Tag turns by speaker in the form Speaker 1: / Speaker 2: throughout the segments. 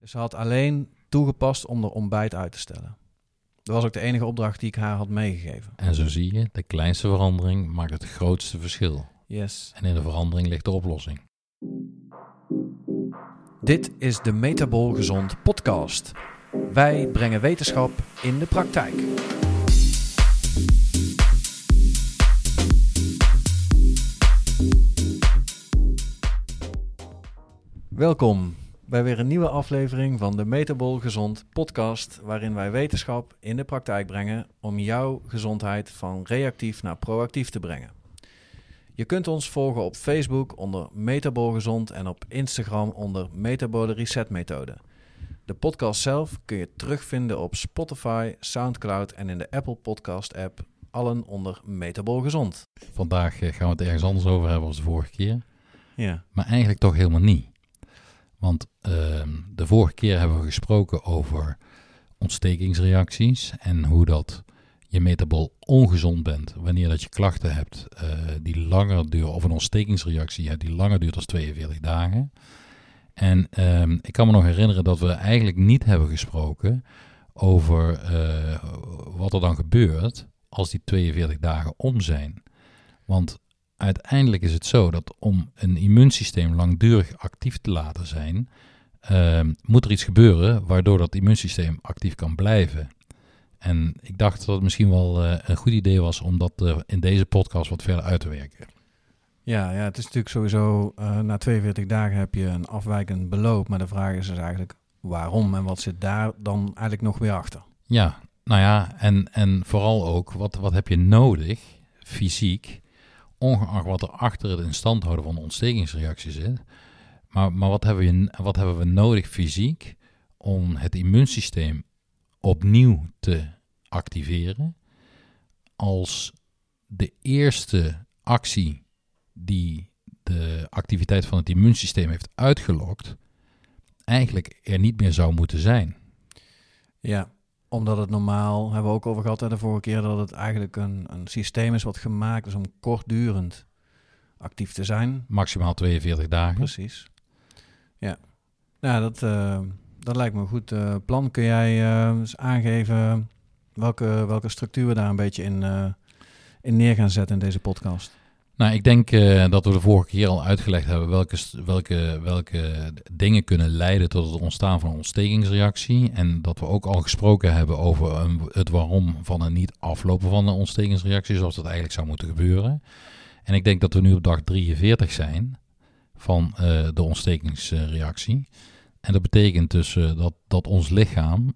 Speaker 1: Dus ze had alleen toegepast om de ontbijt uit te stellen. Dat was ook de enige opdracht die ik haar had meegegeven.
Speaker 2: En zo zie je, de kleinste verandering maakt het grootste verschil.
Speaker 1: Yes.
Speaker 2: En in de verandering ligt de oplossing.
Speaker 1: Dit is de Metabool Gezond podcast. Wij brengen wetenschap in de praktijk. Welkom bij weer een nieuwe aflevering van de Metabool Gezond podcast, waarin wij wetenschap in de praktijk brengen om jouw gezondheid van reactief naar proactief te brengen. Je kunt ons volgen op Facebook onder Metabool Gezond en op Instagram onder Metabole Reset Methode. De podcast zelf kun je terugvinden op Spotify, Soundcloud en in de Apple Podcast app, allen onder Metabool Gezond.
Speaker 2: Vandaag gaan we het ergens anders over hebben als de vorige keer.
Speaker 1: Ja.
Speaker 2: Maar eigenlijk toch helemaal niet. Want de vorige keer hebben we gesproken over ontstekingsreacties en hoe dat je metabool ongezond bent wanneer dat je klachten hebt die langer duren, of een ontstekingsreactie hebt die langer duurt dan 42 dagen. En ik kan me nog herinneren dat we eigenlijk niet hebben gesproken over wat er dan gebeurt als die 42 dagen om zijn. Want uiteindelijk is het zo dat om een immuunsysteem langdurig actief te laten zijn, moet er iets gebeuren waardoor dat immuunsysteem actief kan blijven. En ik dacht dat het misschien wel een goed idee was om dat in deze podcast wat verder uit te werken.
Speaker 1: Ja, het is natuurlijk sowieso, na 42 dagen heb je een afwijkend beloop, maar de vraag is dus eigenlijk waarom en wat zit daar dan eigenlijk nog weer achter?
Speaker 2: Ja, nou ja, en vooral ook, wat heb je nodig, fysiek, ongeacht wat er achter het in stand houden van de ontstekingsreactie zit. Maar wat hebben we nodig fysiek om het immuunsysteem opnieuw te activeren als de eerste actie die de activiteit van het immuunsysteem heeft uitgelokt, eigenlijk er niet meer zou moeten zijn.
Speaker 1: Ja, omdat het normaal, hebben we ook over gehad de vorige keer, dat het eigenlijk een systeem is wat gemaakt is om kortdurend actief te zijn.
Speaker 2: Maximaal 42 dagen.
Speaker 1: Precies. Ja, nou, dat lijkt me een goed plan. Kun jij eens aangeven welke structuur we daar een beetje in neer gaan zetten in deze podcast?
Speaker 2: Nou, ik denk dat we de vorige keer al uitgelegd hebben welke dingen kunnen leiden tot het ontstaan van een ontstekingsreactie. En dat we ook al gesproken hebben over het waarom van een niet aflopen van een ontstekingsreactie, zoals dat eigenlijk zou moeten gebeuren. En ik denk dat we nu op dag 43 zijn van de ontstekingsreactie. En dat betekent dus dat ons lichaam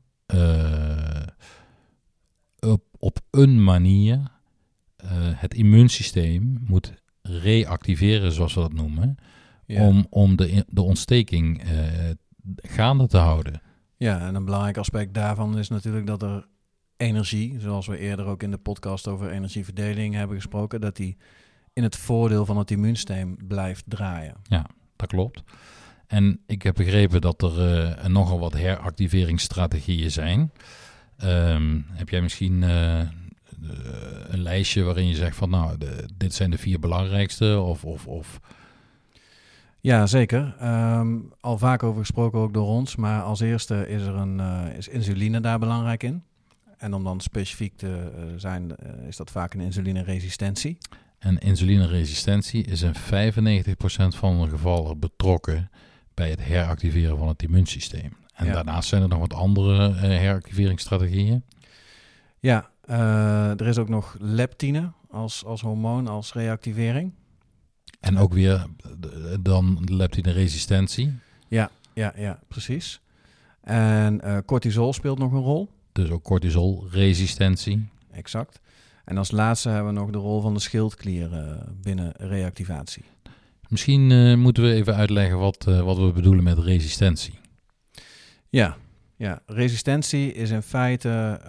Speaker 2: op een manier het immuunsysteem moet reactiveren, zoals we dat noemen, ja, om de ontsteking gaande te houden.
Speaker 1: Ja, en een belangrijk aspect daarvan is natuurlijk dat er energie, zoals we eerder ook in de podcast over energieverdeling hebben gesproken, dat die in het voordeel van het immuunsysteem blijft draaien.
Speaker 2: Ja, dat klopt. En ik heb begrepen dat er nogal wat heractiveringsstrategieën zijn. Heb jij misschien een lijstje waarin je zegt van nou, dit zijn de 4 belangrijkste of...
Speaker 1: Ja, zeker. Al vaak over gesproken ook door ons, maar als eerste is insuline daar belangrijk in. En om dan specifiek te zijn, is dat vaak een insulineresistentie.
Speaker 2: En insulineresistentie is in 95% van de gevallen betrokken bij het heractiveren van het immuunsysteem. En daarnaast zijn er nog wat andere heractiveringsstrategieën.
Speaker 1: Ja, er is ook nog leptine als hormoon, als reactivering.
Speaker 2: En ook weer dan leptineresistentie.
Speaker 1: Ja, precies. En cortisol speelt nog een rol.
Speaker 2: Dus ook cortisolresistentie.
Speaker 1: Exact. En als laatste hebben we nog de rol van de schildklier binnen reactivatie.
Speaker 2: Misschien moeten we even uitleggen wat we bedoelen met resistentie.
Speaker 1: Ja, resistentie is in feite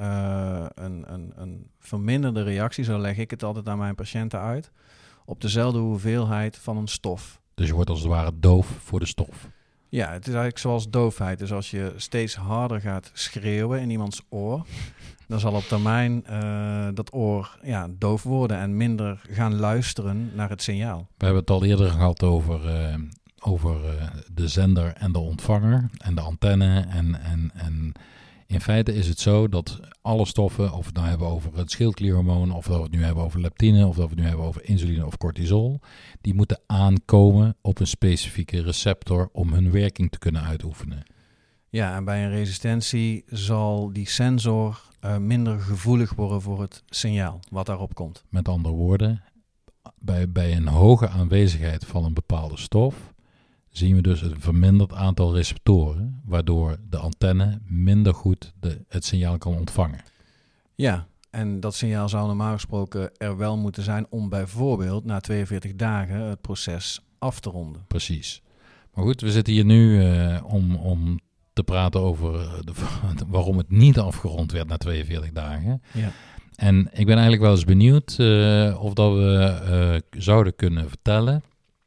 Speaker 1: een verminderde reactie, zo leg ik het altijd aan mijn patiënten uit, op dezelfde hoeveelheid van een stof.
Speaker 2: Dus je wordt als het ware doof voor de stof.
Speaker 1: Ja, het is eigenlijk zoals doofheid. Dus als je steeds harder gaat schreeuwen in iemands oor, dan zal op termijn dat oor doof worden en minder gaan luisteren naar het signaal.
Speaker 2: We hebben het al eerder gehad over over de zender en de ontvanger en de antenne. En in feite is het zo dat alle stoffen, of we het nou hebben over het schildklierhormoon, of dat we het nu hebben over leptine, of dat we het nu hebben over insuline of cortisol, die moeten aankomen op een specifieke receptor om hun werking te kunnen uitoefenen.
Speaker 1: Ja, en bij een resistentie zal die sensor minder gevoelig worden voor het signaal wat daarop komt.
Speaker 2: Met andere woorden, bij een hoge aanwezigheid van een bepaalde stof zien we dus een verminderd aantal receptoren, waardoor de antenne minder goed het signaal kan ontvangen.
Speaker 1: Ja, en dat signaal zou normaal gesproken er wel moeten zijn om bijvoorbeeld na 42 dagen het proces af te ronden.
Speaker 2: Precies. Maar goed, we zitten hier nu om te praten over waarom het niet afgerond werd na 42 dagen.
Speaker 1: Ja.
Speaker 2: En ik ben eigenlijk wel eens benieuwd of dat we zouden kunnen vertellen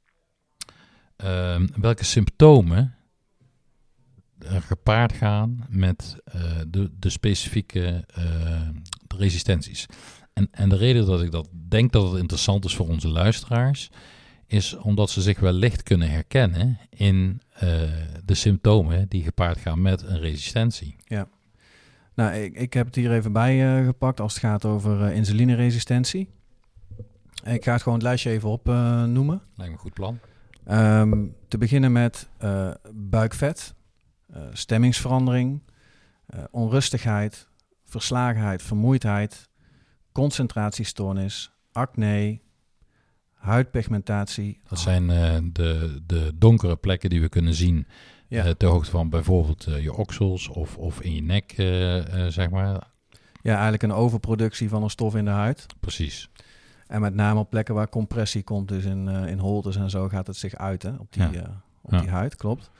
Speaker 2: welke symptomen er gepaard gaan met de specifieke resistenties. En de reden dat ik dat denk dat het interessant is voor onze luisteraars, is omdat ze zich wellicht kunnen herkennen in de symptomen die gepaard gaan met een resistentie.
Speaker 1: Ja. Nou, ik heb het hier even bij gepakt als het gaat over insulineresistentie. Ik ga het gewoon het lijstje even opnoemen.
Speaker 2: Lijkt me een goed plan.
Speaker 1: Te beginnen met buikvet, stemmingsverandering, onrustigheid, verslagenheid, vermoeidheid, concentratiestoornis, acne, huidpigmentatie.
Speaker 2: Dat zijn de donkere plekken die we kunnen zien ter hoogte van bijvoorbeeld je oksels of in je nek, zeg maar.
Speaker 1: Ja, eigenlijk een overproductie van een stof in de huid.
Speaker 2: Precies.
Speaker 1: En met name op plekken waar compressie komt, dus in holtes en zo gaat het zich uiten op die huid, klopt.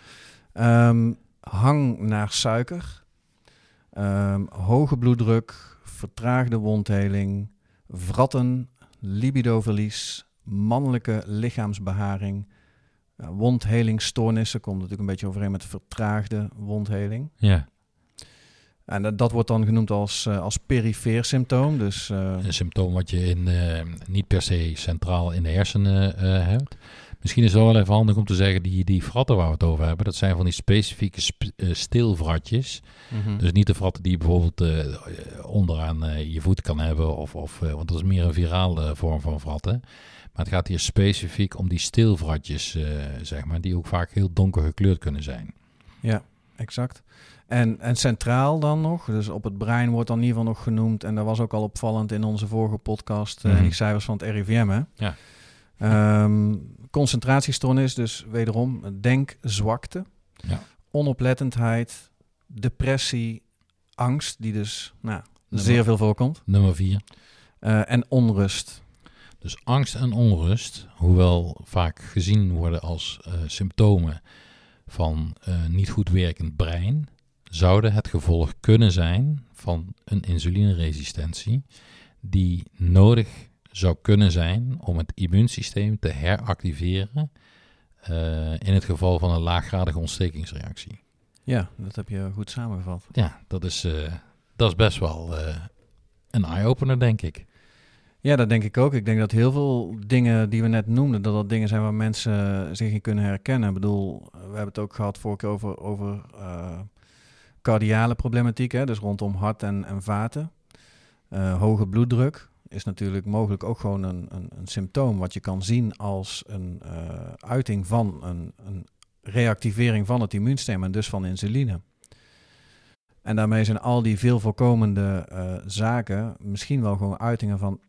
Speaker 1: Hang naar suiker, hoge bloeddruk, vertraagde wondheling, wratten, libidoverlies, mannelijke lichaamsbeharing, wondhelingsstoornissen, komt natuurlijk een beetje overeen met vertraagde wondheling.
Speaker 2: Ja.
Speaker 1: En dat wordt dan genoemd als perifeer symptoom. Dus,
Speaker 2: een symptoom wat je niet per se centraal in de hersenen hebt. Misschien is het wel even handig om te zeggen, die vratten waar we het over hebben, dat zijn van die specifieke stilvratjes.
Speaker 1: Mm-hmm.
Speaker 2: Dus niet de vratten die je bijvoorbeeld onderaan je voet kan hebben, want dat is meer een virale vorm van vratten. Maar het gaat hier specifiek om die stilvratjes, zeg maar, die ook vaak heel donker gekleurd kunnen zijn.
Speaker 1: Ja, exact. En centraal dan nog, dus op het brein wordt dan in ieder geval nog genoemd, en dat was ook al opvallend in onze vorige podcast, die cijfers van het RIVM, hè?
Speaker 2: Ja.
Speaker 1: Concentratiestoornis, dus wederom denkzwakte, onoplettendheid, depressie, angst, die dus zeer veel voorkomt.
Speaker 2: Nummer 4.
Speaker 1: En onrust.
Speaker 2: Dus angst en onrust, hoewel vaak gezien worden als symptomen van niet goed werkend brein, zouden het gevolg kunnen zijn van een insulineresistentie die nodig zou kunnen zijn om het immuunsysteem te heractiveren in het geval van een laaggradige ontstekingsreactie.
Speaker 1: Ja, dat heb je goed samengevat.
Speaker 2: Ja, dat is best wel een eye-opener, denk ik.
Speaker 1: Ja, dat denk ik ook. Ik denk dat heel veel dingen die we net noemden, dat dingen zijn waar mensen zich in kunnen herkennen. Ik bedoel, we hebben het ook gehad vorige keer over cardiale problematiek, hè? Dus rondom hart en vaten. Hoge bloeddruk is natuurlijk mogelijk ook gewoon een symptoom wat je kan zien als een uiting van een reactivering van het immuunsysteem en dus van insuline. En daarmee zijn al die veel voorkomende zaken misschien wel gewoon uitingen van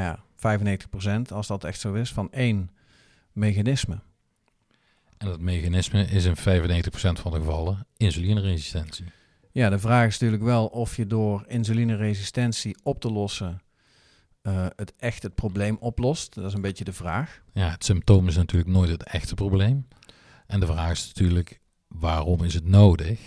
Speaker 1: 95%, als dat echt zo is, van één mechanisme.
Speaker 2: En dat mechanisme is in 95% van de gevallen insulineresistentie.
Speaker 1: Ja, de vraag is natuurlijk wel of je door insulineresistentie op te lossen het probleem oplost. Dat is een beetje de vraag.
Speaker 2: Ja, het symptoom is natuurlijk nooit het echte probleem. En de vraag is natuurlijk, waarom is het nodig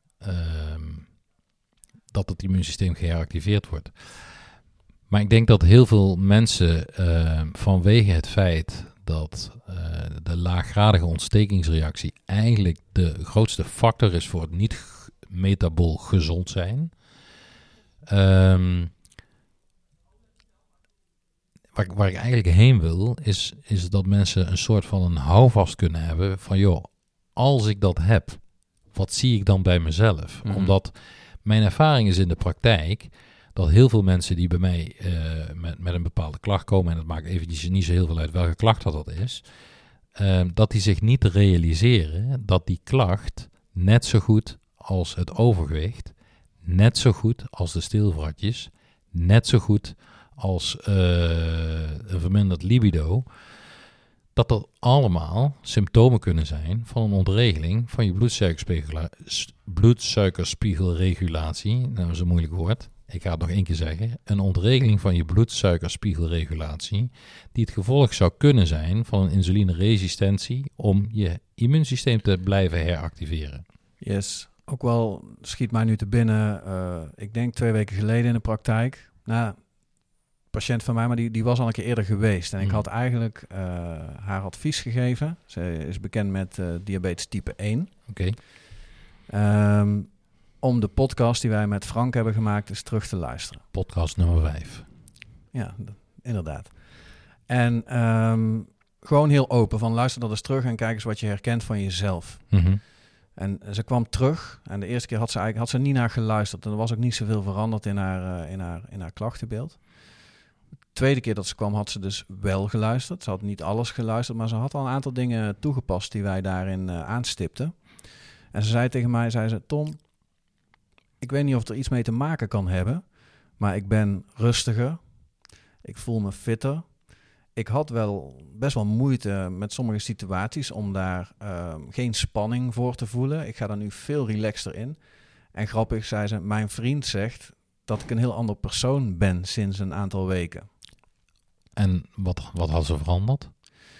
Speaker 2: dat het immuunsysteem geheractiveerd wordt? Maar ik denk dat heel veel mensen vanwege het feit dat de laaggradige ontstekingsreactie eigenlijk de grootste factor is voor het niet-metabool gezond zijn. waar ik eigenlijk heen wil, is dat mensen een soort van een houvast kunnen hebben van, joh, als ik dat heb, wat zie ik dan bij mezelf?
Speaker 1: Mhm.
Speaker 2: Omdat mijn ervaring is in de praktijk dat heel veel mensen die bij mij met een bepaalde klacht komen, en dat maakt eventjes niet zo heel veel uit welke klacht dat is, dat die zich niet realiseren dat die klacht net zo goed als het overgewicht, net zo goed als de stilvratjes, net zo goed als een verminderd libido, dat allemaal symptomen kunnen zijn van een ontregeling van je bloedsuikerspiegelregulatie. Nou, dat is een moeilijk woord. Ik ga het nog één keer zeggen. Een ontregeling van je bloedsuikerspiegelregulatie, die het gevolg zou kunnen zijn van een insulineresistentie om je immuunsysteem te blijven heractiveren.
Speaker 1: Yes, ook wel schiet mij nu te binnen. Ik denk 2 weken geleden in de praktijk. Nou, patiënt van mij, maar die was al een keer eerder geweest. En ik had eigenlijk haar advies gegeven. Ze is bekend met diabetes type 1.
Speaker 2: Oké.
Speaker 1: Om de podcast die wij met Frank hebben gemaakt eens terug te luisteren.
Speaker 2: Podcast nummer 5.
Speaker 1: Ja, inderdaad. En gewoon heel open van luister dat eens terug en kijk eens wat je herkent van jezelf.
Speaker 2: Mm-hmm.
Speaker 1: En ze kwam terug en de eerste keer had ze niet naar geluisterd. En er was ook niet zoveel veranderd in haar klachtenbeeld. De tweede keer dat ze kwam had ze dus wel geluisterd. Ze had niet alles geluisterd, maar ze had al een aantal dingen toegepast die wij daarin aanstipten. En ze zei tegen mij, Tom, ik weet niet of er iets mee te maken kan hebben, maar ik ben rustiger. Ik voel me fitter. Ik had best wel moeite met sommige situaties om daar geen spanning voor te voelen. Ik ga daar nu veel relaxter in. En grappig, zei ze, mijn vriend zegt dat ik een heel ander persoon ben sinds een aantal weken.
Speaker 2: En wat had ze veranderd?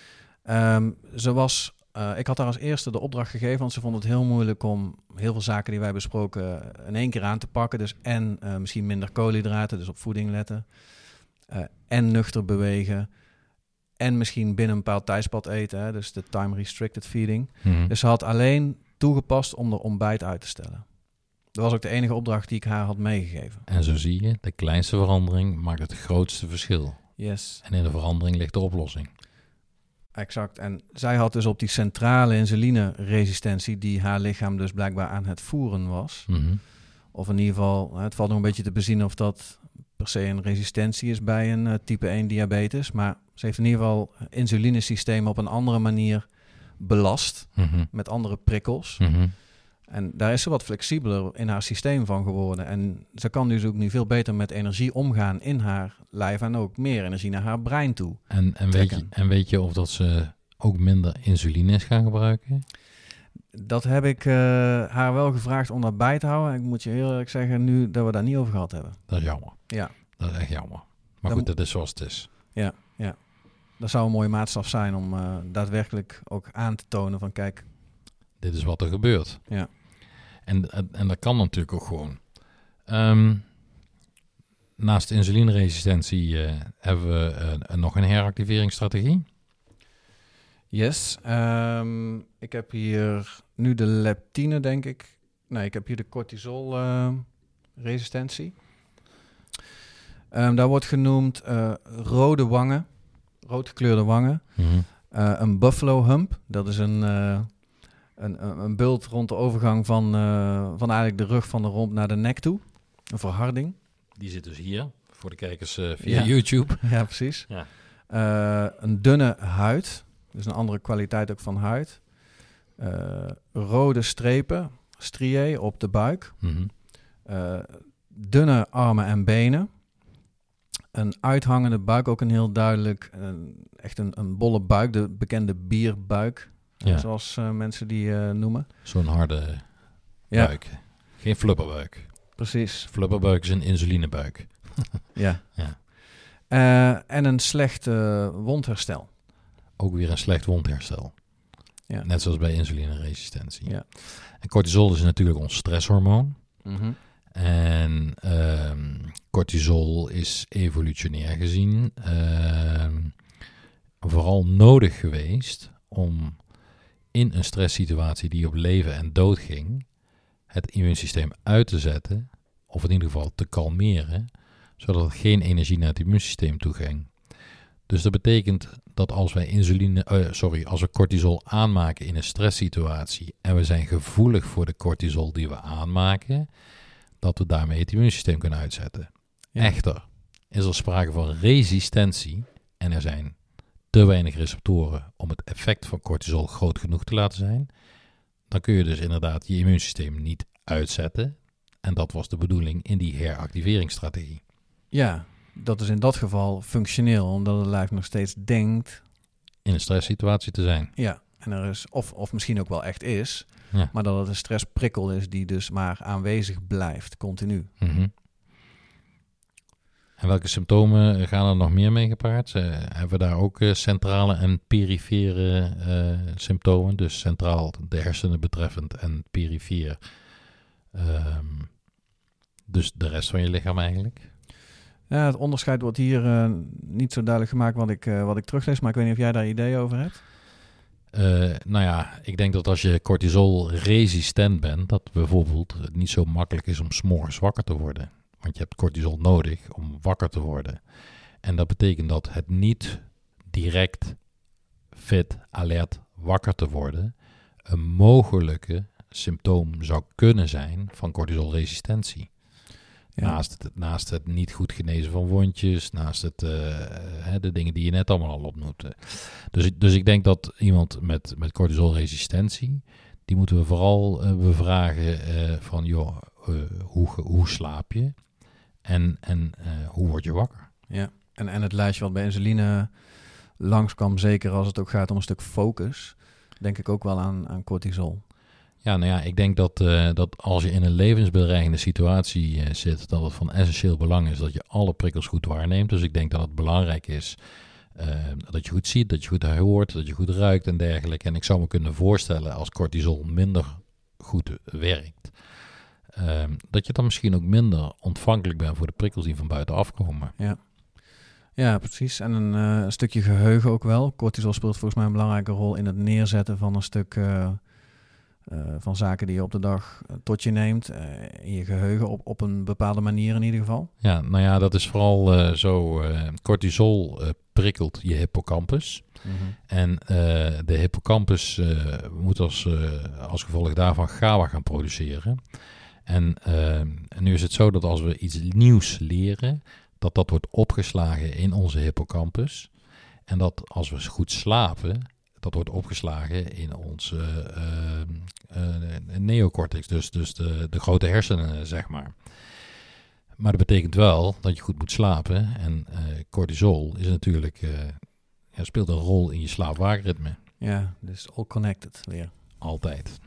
Speaker 1: Ik had haar als eerste de opdracht gegeven, want ze vond het heel moeilijk om heel veel zaken die wij besproken in één keer aan te pakken. Dus misschien minder koolhydraten, dus op voeding letten. En nuchter bewegen. En misschien binnen een bepaald tijdspad eten, hè, dus de time-restricted feeding.
Speaker 2: Mm-hmm.
Speaker 1: Dus ze had alleen toegepast om de ontbijt uit te stellen. Dat was ook de enige opdracht die ik haar had meegegeven.
Speaker 2: En zo zie je, de kleinste verandering maakt het grootste verschil.
Speaker 1: Yes.
Speaker 2: En in de verandering ligt de oplossing.
Speaker 1: Exact. En zij had dus op die centrale insulineresistentie, die haar lichaam dus blijkbaar aan het voeren was.
Speaker 2: Mm-hmm.
Speaker 1: Of in ieder geval, het valt nog een beetje te bezien of dat per se een resistentie is bij een type 1 diabetes. Maar ze heeft in ieder geval insulinesysteem op een andere manier belast.
Speaker 2: Mm-hmm.
Speaker 1: Met andere prikkels.
Speaker 2: Mm-hmm.
Speaker 1: En daar is ze wat flexibeler in haar systeem van geworden. En ze kan dus ook nu veel beter met energie omgaan in haar lijf. En ook meer energie naar haar brein toe.
Speaker 2: En weet je of dat ze ook minder insuline is gaan gebruiken?
Speaker 1: Dat heb ik haar wel gevraagd om dat bij te houden. Ik moet je heel eerlijk zeggen, nu dat we daar niet over gehad hebben.
Speaker 2: Dat is jammer.
Speaker 1: Ja.
Speaker 2: Dat is echt jammer. Maar goed, dat is zoals het is.
Speaker 1: Ja. Dat zou een mooie maatstaf zijn om daadwerkelijk ook aan te tonen van kijk.
Speaker 2: Dit is wat er gebeurt.
Speaker 1: Ja.
Speaker 2: En dat kan natuurlijk ook gewoon. Naast insulineresistentie hebben we nog een heractiveringsstrategie.
Speaker 1: Yes. Ik heb hier nu de leptine, denk ik. Nee, ik heb hier de cortisol-resistentie. Daar wordt genoemd rode wangen, rood gekleurde wangen.
Speaker 2: Mm-hmm.
Speaker 1: Een buffalo hump, dat is een bult rond de overgang van eigenlijk de rug van de romp naar de nek toe. Een verharding.
Speaker 2: Die zit dus hier, voor de kijkers via YouTube.
Speaker 1: Ja, precies.
Speaker 2: Ja.
Speaker 1: Een dunne huid, dus een andere kwaliteit ook van huid. Rode strepen, striae op de buik.
Speaker 2: Mm-hmm.
Speaker 1: Dunne armen en benen. Een uithangende buik, ook een heel duidelijk, echt een bolle buik, de bekende bierbuik, zoals mensen die noemen.
Speaker 2: Zo'n harde buik. Geen flubberbuik.
Speaker 1: Precies.
Speaker 2: Flubberbuik is een insulinebuik.
Speaker 1: Ja. En een slecht wondherstel.
Speaker 2: Ook weer een slecht wondherstel.
Speaker 1: Ja.
Speaker 2: Net zoals bij insulineresistentie.
Speaker 1: Ja.
Speaker 2: En cortisol is natuurlijk ons stresshormoon.
Speaker 1: Mm-hmm.
Speaker 2: En cortisol is evolutionair gezien vooral nodig geweest om in een stresssituatie die op leven en dood ging, het immuunsysteem uit te zetten, of in ieder geval te kalmeren, zodat er geen energie naar het immuunsysteem toe ging. Dus dat betekent dat als wij als we cortisol aanmaken in een stresssituatie en we zijn gevoelig voor de cortisol die we aanmaken, dat we daarmee het immuunsysteem kunnen uitzetten. Ja. Echter is er sprake van resistentie en er zijn te weinig receptoren om het effect van cortisol groot genoeg te laten zijn, dan kun je dus inderdaad je immuunsysteem niet uitzetten. En dat was de bedoeling in die heractiveringsstrategie.
Speaker 1: Ja, dat is in dat geval functioneel, omdat het lijf nog steeds denkt
Speaker 2: in een stresssituatie te zijn.
Speaker 1: Ja, en er is, of misschien ook wel echt is, maar dat het een stressprikkel is die dus maar aanwezig blijft, continu.
Speaker 2: Mm-hmm. En welke symptomen gaan er nog meer mee gepaard? Hebben we daar ook centrale en perifere symptomen? Dus centraal de hersenen betreffend en perifeer dus de rest van je lichaam eigenlijk?
Speaker 1: Ja, het onderscheid wordt hier niet zo duidelijk gemaakt wat ik teruglees, maar ik weet niet of jij daar ideeën over hebt.
Speaker 2: Ik denk dat als je cortisol-resistent bent, dat bijvoorbeeld het niet zo makkelijk is om 's morgens wakker te worden. Want je hebt cortisol nodig om wakker te worden. En dat betekent dat het niet direct fit, alert, wakker te worden een mogelijke symptoom zou kunnen zijn van cortisolresistentie. Ja. Naast het niet goed genezen van wondjes, naast de dingen die je net allemaal al opnoemde. Dus ik denk dat iemand met cortisolresistentie, die moeten we vooral bevragen van, hoe slaap je en hoe word je wakker?
Speaker 1: Ja, en het lijstje wat bij insuline langskwam, zeker als het ook gaat om een stuk focus, denk ik ook wel aan cortisol.
Speaker 2: Ja, ik denk dat als je in een levensbedreigende situatie zit, dat het van essentieel belang is dat je alle prikkels goed waarneemt. Dus ik denk dat het belangrijk is dat je goed ziet, dat je goed hoort, dat je goed ruikt en dergelijke. En ik zou me kunnen voorstellen als cortisol minder goed werkt, dat je dan misschien ook minder ontvankelijk bent voor de prikkels die van buiten afkomen.
Speaker 1: Ja, precies. En een stukje geheugen ook wel. Cortisol speelt volgens mij een belangrijke rol in het neerzetten van een stuk van zaken die je op de dag tot je neemt. In je geheugen op een bepaalde manier in ieder geval.
Speaker 2: Ja, dat is vooral zo. Cortisol prikkelt je hippocampus. Mm-hmm. En de hippocampus moet als gevolg daarvan GABA gaan produceren. En nu is het zo dat als we iets nieuws leren, dat wordt opgeslagen in onze hippocampus. En dat als we goed slapen, dat wordt opgeslagen in onze neocortex, dus de grote hersenen, zeg maar. Maar dat betekent wel dat je goed moet slapen. En cortisol is natuurlijk, speelt een rol in je slaap-waakritme.
Speaker 1: Ja, dus all connected weer.
Speaker 2: Altijd.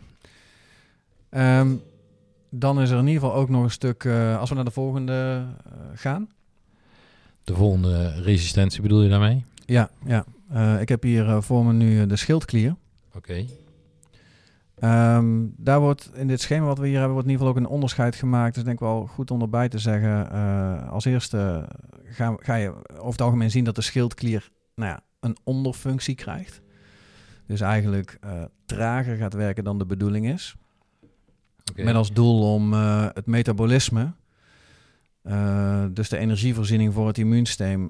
Speaker 1: Dan is er in ieder geval ook nog een stuk, als we naar de volgende gaan.
Speaker 2: De volgende resistentie bedoel je daarmee?
Speaker 1: Ja. Ik heb hier voor me nu de schildklier.
Speaker 2: Oké.
Speaker 1: Daar wordt in dit schema wat we hier hebben, wordt in ieder geval ook een onderscheid gemaakt. Dus denk ik wel goed om erbij te zeggen. Als eerste ga je over het algemeen zien dat de schildklier een onderfunctie krijgt. Dus eigenlijk trager gaat werken dan de bedoeling is. Okay. Met als doel om het metabolisme, dus de energievoorziening voor het immuunsysteem,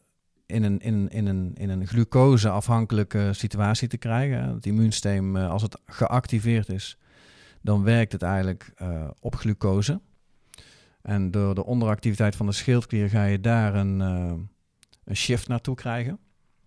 Speaker 1: in een glucose-afhankelijke situatie te krijgen. Het immuunsysteem, als het geactiveerd is, dan werkt het eigenlijk op glucose. En door de onderactiviteit van de schildklier ga je daar een shift naartoe krijgen.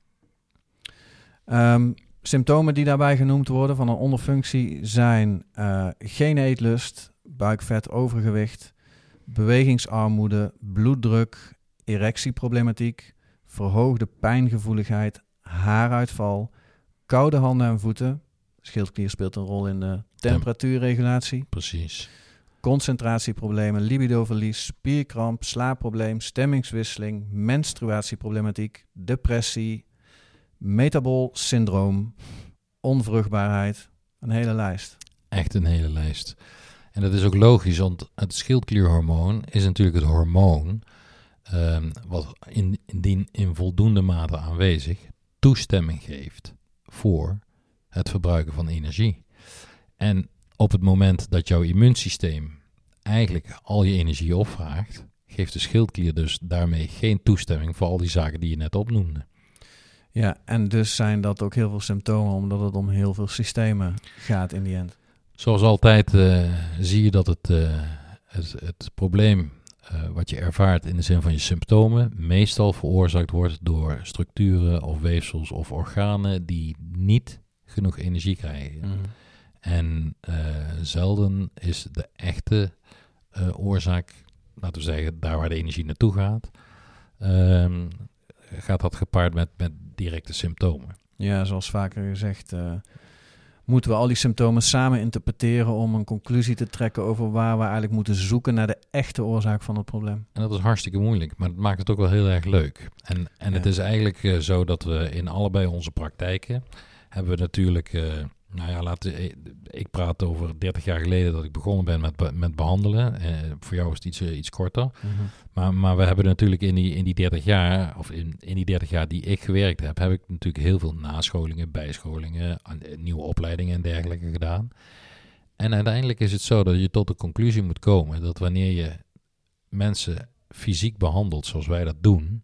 Speaker 1: Symptomen die daarbij genoemd worden van een onderfunctie zijn geen eetlust, buikvet, overgewicht, bewegingsarmoede, bloeddruk, erectieproblematiek, verhoogde pijngevoeligheid, haaruitval, koude handen en voeten. Schildklier speelt een rol in de temperatuurregulatie.
Speaker 2: Precies.
Speaker 1: Concentratieproblemen, libidoverlies, spierkramp, slaapprobleem, stemmingswisseling, menstruatieproblematiek, depressie, metabool syndroom, onvruchtbaarheid. Een hele lijst.
Speaker 2: Echt een hele lijst. En dat is ook logisch, want het schildklierhormoon is natuurlijk het hormoon wat in voldoende mate aanwezig toestemming geeft voor het verbruiken van energie. En op het moment dat jouw immuunsysteem eigenlijk al je energie opvraagt, geeft de schildklier dus daarmee geen toestemming voor al die zaken die je net opnoemde.
Speaker 1: Ja, en dus zijn dat ook heel veel symptomen, omdat het om heel veel systemen gaat in die end.
Speaker 2: Zoals altijd zie je dat het probleem wat je ervaart in de zin van je symptomen meestal veroorzaakt wordt door structuren of weefsels of organen die niet genoeg energie krijgen.
Speaker 1: Mm-hmm.
Speaker 2: En zelden is de echte oorzaak, laten we zeggen, daar waar de energie naartoe gaat, gaat dat gepaard met directe symptomen.
Speaker 1: Ja, zoals vaker gezegd, moeten we al die symptomen samen interpreteren om een conclusie te trekken over waar we eigenlijk moeten zoeken naar de echte oorzaak van het probleem.
Speaker 2: En dat is hartstikke moeilijk, maar het maakt het ook wel heel erg leuk. En het is eigenlijk zo dat we in allebei onze praktijken hebben we natuurlijk, ik praat over 30 jaar geleden dat ik begonnen ben met behandelen. Voor jou is het iets korter.
Speaker 1: Mm-hmm.
Speaker 2: Maar we hebben natuurlijk in die 30 jaar, of in die 30 jaar die ik gewerkt heb ik natuurlijk heel veel nascholingen, bijscholingen, nieuwe opleidingen en dergelijke gedaan. En uiteindelijk is het zo dat je tot de conclusie moet komen dat wanneer je mensen fysiek behandelt zoals wij dat doen,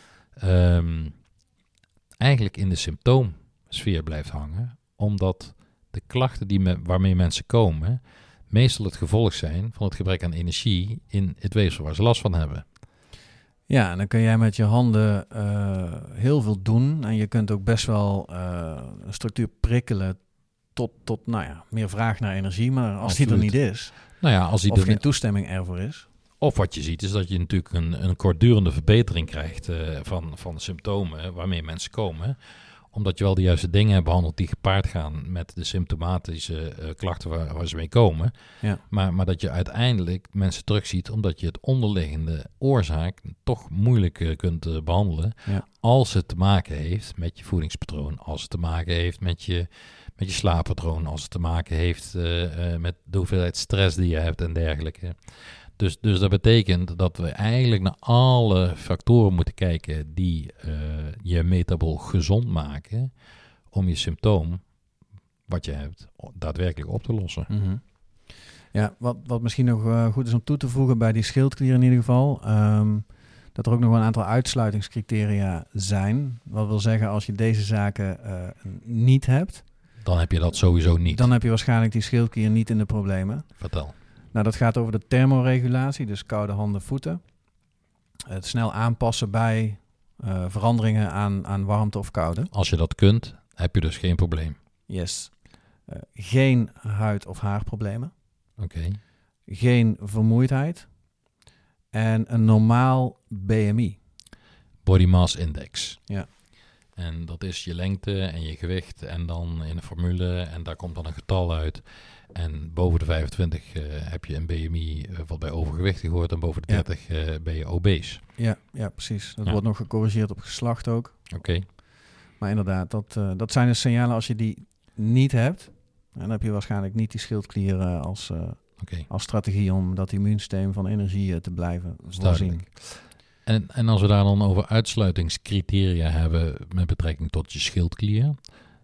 Speaker 2: eigenlijk in de symptoomsfeer blijft hangen, omdat de klachten waarmee mensen komen meestal het gevolg zijn van het gebrek aan energie in het weefsel waar ze last van hebben.
Speaker 1: Ja, en dan kun jij met je handen heel veel doen. En je kunt ook best wel een structuur prikkelen tot meer vraag naar energie. Maar als die er niet is,
Speaker 2: Als
Speaker 1: of geen toestemming ervoor is.
Speaker 2: Of wat je ziet is dat je natuurlijk een kortdurende verbetering krijgt van de symptomen waarmee mensen komen. Omdat je wel de juiste dingen hebt behandeld die gepaard gaan met de symptomatische klachten waar ze mee komen.
Speaker 1: Ja.
Speaker 2: Maar dat je uiteindelijk mensen terugziet omdat je het onderliggende oorzaak toch moeilijk kunt behandelen.
Speaker 1: Ja.
Speaker 2: Als het te maken heeft met je voedingspatroon, als het te maken heeft met je slaappatroon, als het te maken heeft met de hoeveelheid stress die je hebt en dergelijke. Dus dat betekent dat we eigenlijk naar alle factoren moeten kijken die je metabool gezond maken om je symptoom, wat je hebt, daadwerkelijk op te lossen.
Speaker 1: Mm-hmm. Ja, wat misschien nog goed is om toe te voegen bij die schildklier in ieder geval, dat er ook nog wel een aantal uitsluitingscriteria zijn. Wat wil zeggen, als je deze zaken niet hebt,
Speaker 2: dan heb je dat sowieso niet.
Speaker 1: Dan heb je waarschijnlijk die schildklier niet in de problemen.
Speaker 2: Vertel.
Speaker 1: Nou, dat gaat over de thermoregulatie, dus koude handen, voeten. Het snel aanpassen bij veranderingen aan warmte of koude.
Speaker 2: Als je dat kunt, heb je dus geen probleem.
Speaker 1: Yes. Geen huid- of haarproblemen.
Speaker 2: Oké.
Speaker 1: Geen vermoeidheid. En een normaal BMI.
Speaker 2: Body Mass Index.
Speaker 1: Ja. En
Speaker 2: dat is je lengte en je gewicht en dan in een formule en daar komt dan een getal uit. En boven de 25 heb je een BMI wat bij overgewichtig hoort en boven de 30 ben je obese.
Speaker 1: Ja, precies. Dat wordt nog gecorrigeerd op geslacht ook.
Speaker 2: Oké.
Speaker 1: Maar inderdaad, dat zijn de signalen als je die niet hebt. En dan heb je waarschijnlijk niet die schildklier als strategie om dat immuunsysteem van energie te blijven voorzien.
Speaker 2: En als we daar dan over uitsluitingscriteria hebben met betrekking tot je schildklier,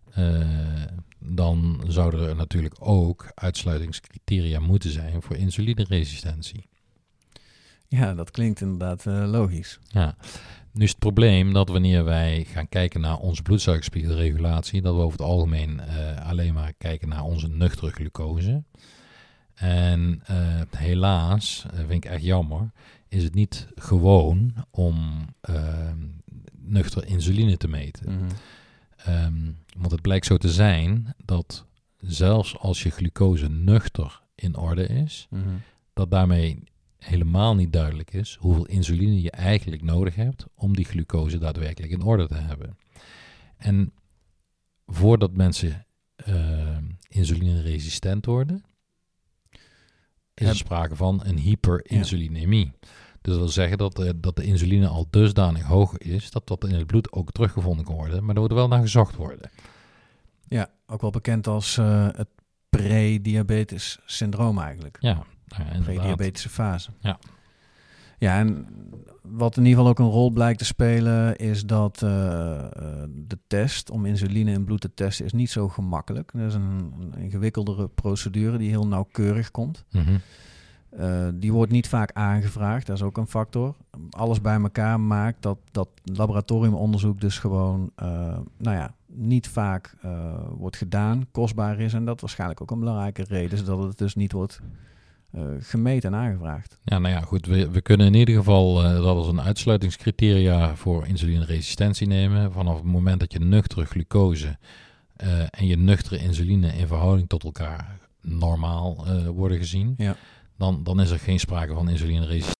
Speaker 2: dan zouden er natuurlijk ook uitsluitingscriteria moeten zijn voor insulineresistentie.
Speaker 1: Ja, dat klinkt inderdaad logisch.
Speaker 2: Ja. Nu is het probleem dat wanneer wij gaan kijken naar onze bloedsuikerspiegelregulatie, dat we over het algemeen alleen maar kijken naar onze nuchtere glucose. En helaas, vind ik echt jammer, is het niet gewoon om nuchter insuline te meten.
Speaker 1: Mm-hmm.
Speaker 2: Want het blijkt zo te zijn dat zelfs als je glucose nuchter in orde is,
Speaker 1: mm-hmm.
Speaker 2: dat daarmee helemaal niet duidelijk is hoeveel insuline je eigenlijk nodig hebt om die glucose daadwerkelijk in orde te hebben. En voordat mensen insulineresistent worden, is er sprake van een hyperinsulinemie. Dus dat wil zeggen dat de insuline al dusdanig hoog is, dat in het bloed ook teruggevonden kan worden, maar er moet wel naar gezocht worden.
Speaker 1: Ja, ook wel bekend als het prediabetes syndroom eigenlijk.
Speaker 2: Ja,
Speaker 1: prediabetische fase.
Speaker 2: Ja.
Speaker 1: Ja, en wat in ieder geval ook een rol blijkt te spelen, is dat de test om insuline in bloed te testen is niet zo gemakkelijk. Dat is een ingewikkeldere procedure die heel nauwkeurig komt.
Speaker 2: Mm-hmm.
Speaker 1: Die wordt niet vaak aangevraagd, dat is ook een factor. Alles bij elkaar maakt dat laboratoriumonderzoek dus gewoon niet vaak wordt gedaan, kostbaar is. En dat waarschijnlijk ook een belangrijke reden is dat het dus niet wordt gemeten en aangevraagd.
Speaker 2: Ja, nou ja, goed. We kunnen in ieder geval dat als een uitsluitingscriteria voor insulineresistentie nemen. Vanaf het moment dat je nuchtere glucose en je nuchtere insuline in verhouding tot elkaar normaal worden gezien, dan is er geen sprake van insulineresistentie.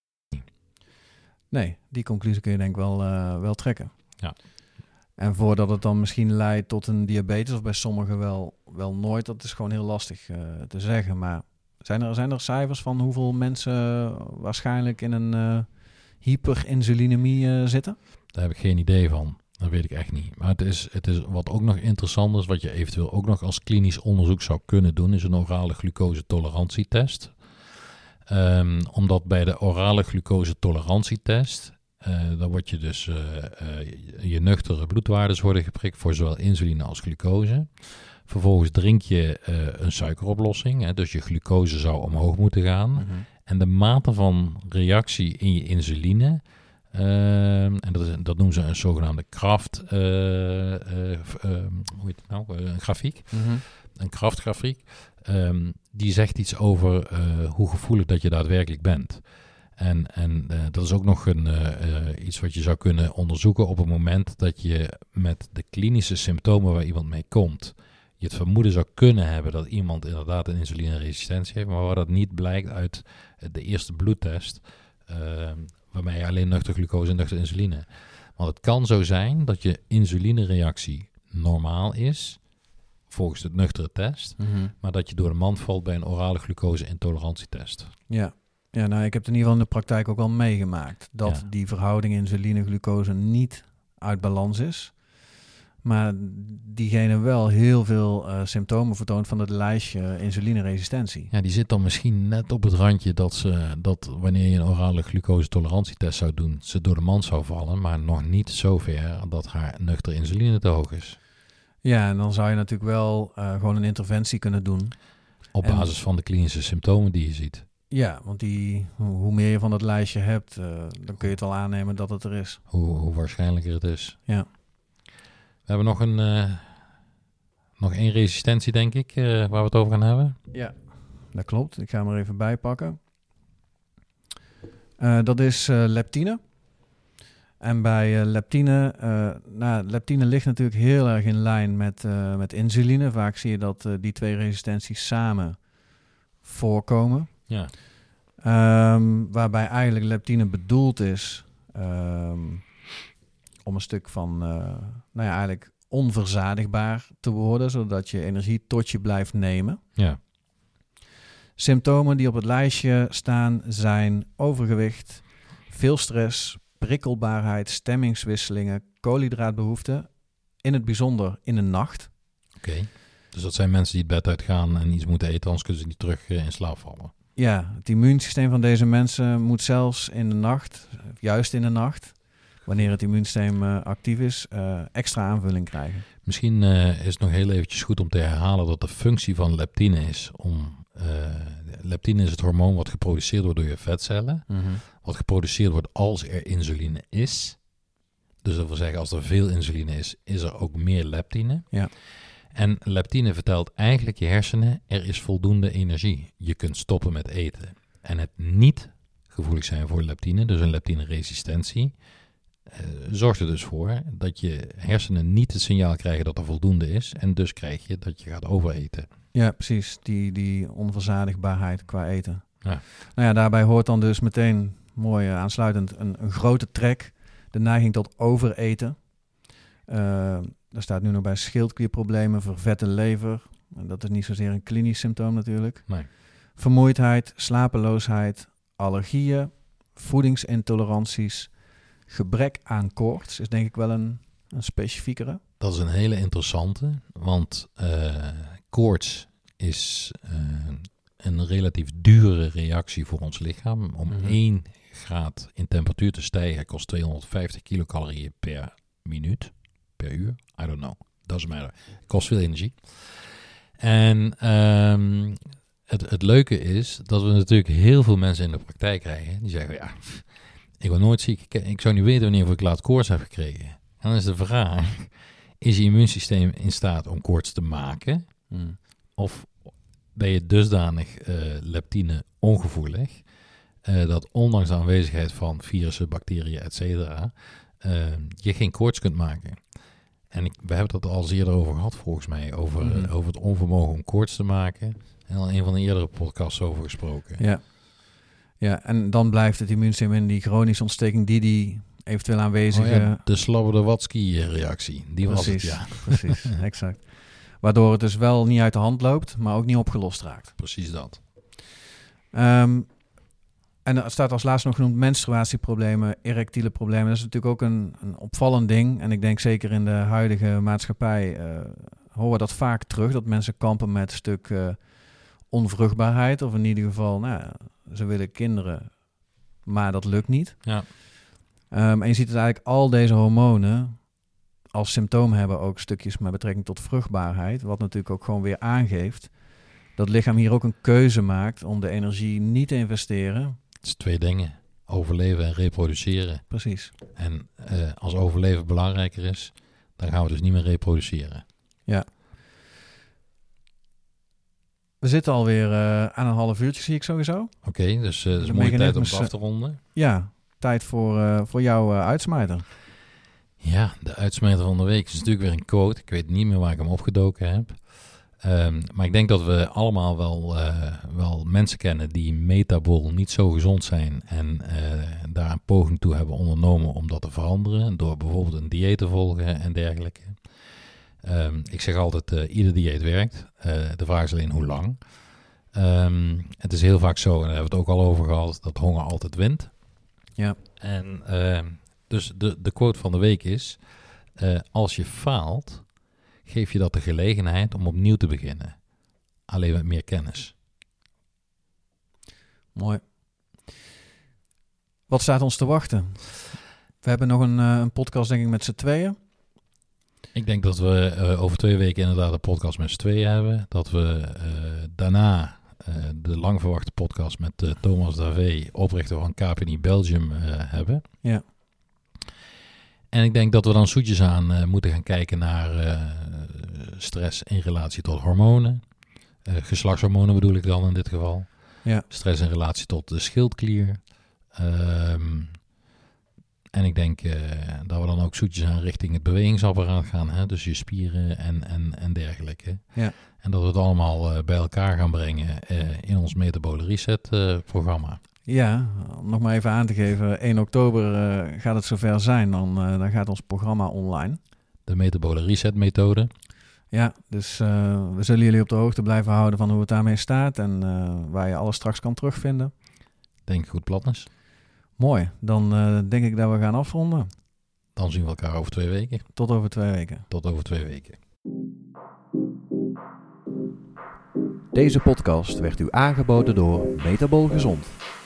Speaker 1: Nee, die conclusie kun je denk ik wel trekken.
Speaker 2: Ja.
Speaker 1: En voordat het dan misschien leidt tot een diabetes, of bij sommigen wel nooit, dat is gewoon heel lastig te zeggen. Maar zijn er cijfers van hoeveel mensen waarschijnlijk in een hyperinsulinemie zitten?
Speaker 2: Daar heb ik geen idee van. Dat weet ik echt niet. Maar het is wat ook nog interessant is, wat je eventueel ook nog als klinisch onderzoek zou kunnen doen, is een orale glucose-tolerantietest. Omdat bij de orale glucose-tolerantietest, dan word je dus je nuchtere bloedwaardes worden geprikt voor zowel insuline als glucose. Vervolgens drink je een suikeroplossing, hè, dus je glucose zou omhoog moeten gaan. Mm-hmm. En de mate van reactie in je insuline, en dat noemen ze een zogenaamde kraft, hoe heet het nou? Een grafiek. Mm-hmm. Een krachtgrafiek. Die zegt iets over hoe gevoelig dat je daadwerkelijk bent. En dat is ook nog iets wat je zou kunnen onderzoeken op het moment dat je met de klinische symptomen waar iemand mee komt, je het vermoeden zou kunnen hebben dat iemand inderdaad een insulineresistentie heeft, maar waar dat niet blijkt uit de eerste bloedtest, waarbij je alleen nuchter glucose en nuchter insuline. Want het kan zo zijn dat je insulinereactie normaal is, volgens de nuchtere test, mm-hmm. maar dat je door de mand valt bij een orale glucose-intolerantietest.
Speaker 1: Ja, nou, ik heb het in ieder geval in de praktijk ook al meegemaakt, dat die verhouding insuline-glucose niet uit balans is. Maar diegene wel heel veel symptomen vertoont van het lijstje insulineresistentie.
Speaker 2: Ja, die zit dan misschien net op het randje dat wanneer je een orale glucose-tolerantietest zou doen, ze door de mand zou vallen, maar nog niet zover dat haar nuchtere insuline te hoog is.
Speaker 1: Ja, en dan zou je natuurlijk wel gewoon een interventie kunnen doen.
Speaker 2: Op basis van de klinische symptomen die je ziet.
Speaker 1: Ja, want hoe meer je van dat lijstje hebt, dan kun je het al aannemen dat het er is.
Speaker 2: Hoe waarschijnlijker het is.
Speaker 1: Ja.
Speaker 2: We hebben nog één resistentie, denk ik, waar we het over gaan hebben.
Speaker 1: Ja, dat klopt. Ik ga hem er even bij pakken. Dat is leptine. En bij leptine, leptine ligt natuurlijk heel erg in lijn met insuline. Vaak zie je dat die twee resistenties samen voorkomen.
Speaker 2: Ja.
Speaker 1: Waarbij eigenlijk leptine bedoeld is om een stuk van eigenlijk onverzadigbaar te worden, zodat je energie tot je blijft nemen.
Speaker 2: Ja.
Speaker 1: Symptomen die op het lijstje staan zijn overgewicht, veel stress, prikkelbaarheid, stemmingswisselingen, koolhydraatbehoefte, in het bijzonder in de nacht.
Speaker 2: Oké. Dus dat zijn mensen die het bed uitgaan en iets moeten eten, anders kunnen ze niet terug in slaap vallen.
Speaker 1: Ja, het immuunsysteem van deze mensen moet zelfs in de nacht, juist in de nacht, wanneer het immuunsysteem actief is, extra aanvulling krijgen.
Speaker 2: Misschien is het nog heel eventjes goed om te herhalen dat de functie van leptine is om... leptine is het hormoon wat geproduceerd wordt door je vetcellen. Mm-hmm. Wat geproduceerd wordt als er insuline is. Dus dat wil zeggen, als er veel insuline is er ook meer leptine.
Speaker 1: Ja.
Speaker 2: En leptine vertelt eigenlijk je hersenen, er is voldoende energie. Je kunt stoppen met eten. En het niet gevoelig zijn voor leptine, dus een leptineresistentie, zorgt er dus voor dat je hersenen niet het signaal krijgen dat er voldoende is. En dus krijg je dat je gaat overeten.
Speaker 1: Ja, precies. Die onverzadigbaarheid qua eten.
Speaker 2: Ja.
Speaker 1: Nou ja, daarbij hoort dan dus meteen mooi aansluitend een grote trek. De neiging tot overeten. Daar staat nu nog bij schildklierproblemen, vervette lever. En dat is niet zozeer een klinisch symptoom natuurlijk.
Speaker 2: Nee.
Speaker 1: Vermoeidheid, slapeloosheid, allergieën, voedingsintoleranties, gebrek aan koorts is denk ik wel een specifiekere.
Speaker 2: Dat is een hele interessante, want koorts is een relatief dure reactie voor ons lichaam. Om 1 graad in temperatuur te stijgen kost 250 kilocalorieën per minuut, per uur. I don't know, doesn't matter. Kost veel energie. En het leuke is dat we natuurlijk heel veel mensen in de praktijk krijgen. Die zeggen, ja, ik word nooit ziek. Ik zou niet weten wanneer ik laat koorts heb gekregen. En dan is de vraag, is je immuunsysteem in staat om koorts te maken? Of ben je dusdanig leptine ongevoelig, dat ondanks de aanwezigheid van virussen, bacteriën, et cetera, je geen koorts kunt maken? En we hebben het al eens eerder over gehad, volgens mij, over het onvermogen om koorts te maken. En al een van de eerdere podcasts over gesproken.
Speaker 1: Ja, en dan blijft het immuunsysteem in die chronische ontsteking die eventueel aanwezige...
Speaker 2: de Slobodowatski-reactie, die was het, ja.
Speaker 1: Precies, exact. Waardoor het dus wel niet uit de hand loopt, maar ook niet opgelost raakt.
Speaker 2: Precies dat.
Speaker 1: En er staat als laatste nog genoemd menstruatieproblemen, erectiele problemen. Dat is natuurlijk ook een opvallend ding. En ik denk zeker in de huidige maatschappij horen we dat vaak terug. Dat mensen kampen met een stuk onvruchtbaarheid. Of in ieder geval, ze willen kinderen, maar dat lukt niet.
Speaker 2: Ja.
Speaker 1: En je ziet het eigenlijk al deze hormonen als symptoom hebben ook stukjes met betrekking tot vruchtbaarheid. Wat natuurlijk ook gewoon weer aangeeft dat het lichaam hier ook een keuze maakt om de energie niet te investeren.
Speaker 2: Het is 2 dingen. Overleven en reproduceren.
Speaker 1: Precies.
Speaker 2: En als overleven belangrijker is, dan gaan we dus niet meer reproduceren.
Speaker 1: Ja. We zitten alweer aan een half uurtje, zie ik sowieso.
Speaker 2: Oké, dus het is een mooie tijd om het af te ronden.
Speaker 1: Ja, tijd voor jouw uitsmijter.
Speaker 2: Ja, de uitsmijter van de week is natuurlijk weer een quote. Ik weet niet meer waar ik hem opgedoken heb. Maar ik denk dat we allemaal wel mensen kennen die metabool niet zo gezond zijn en daar een poging toe hebben ondernomen om dat te veranderen door bijvoorbeeld een dieet te volgen en dergelijke. Ik zeg altijd, ieder dieet werkt. De vraag is alleen hoe lang. Het is heel vaak zo, en daar hebben we het ook al over gehad, dat honger altijd wint.
Speaker 1: Ja.
Speaker 2: En dus de quote van de week is, als je faalt, geef je dat de gelegenheid om opnieuw te beginnen. Alleen met meer kennis.
Speaker 1: Mooi. Wat staat ons te wachten? We hebben nog een podcast, denk ik, met z'n tweeën.
Speaker 2: Ik denk dat we over 2 weken inderdaad een podcast met z'n tweeën hebben. Dat we daarna de lang verwachte podcast met Thomas Davé, oprichter van KPNI Belgium, hebben.
Speaker 1: Ja.
Speaker 2: En ik denk dat we dan zoetjes aan moeten gaan kijken naar stress in relatie tot hormonen. Geslachtshormonen bedoel ik dan in dit geval.
Speaker 1: Ja.
Speaker 2: Stress in relatie tot de schildklier. En ik denk dat we dan ook zoetjes aan richting het bewegingsapparaat gaan. Hè? Dus je spieren en dergelijke.
Speaker 1: Ja.
Speaker 2: En dat we het allemaal bij elkaar gaan brengen in ons Metabole Reset programma.
Speaker 1: Ja, om nog maar even aan te geven. 1 oktober gaat het zover zijn. Dan gaat ons programma online.
Speaker 2: De Metabole Reset methode.
Speaker 1: Ja, dus we zullen jullie op de hoogte blijven houden van hoe het daarmee staat. En waar je alles straks kan terugvinden.
Speaker 2: Denk ik goed plat is.
Speaker 1: Mooi, dan denk ik dat we gaan afronden.
Speaker 2: Dan zien we elkaar over 2 weken.
Speaker 1: Tot over 2 weken.
Speaker 2: Tot over 2 weken.
Speaker 3: Deze podcast werd u aangeboden door Metabol Gezond.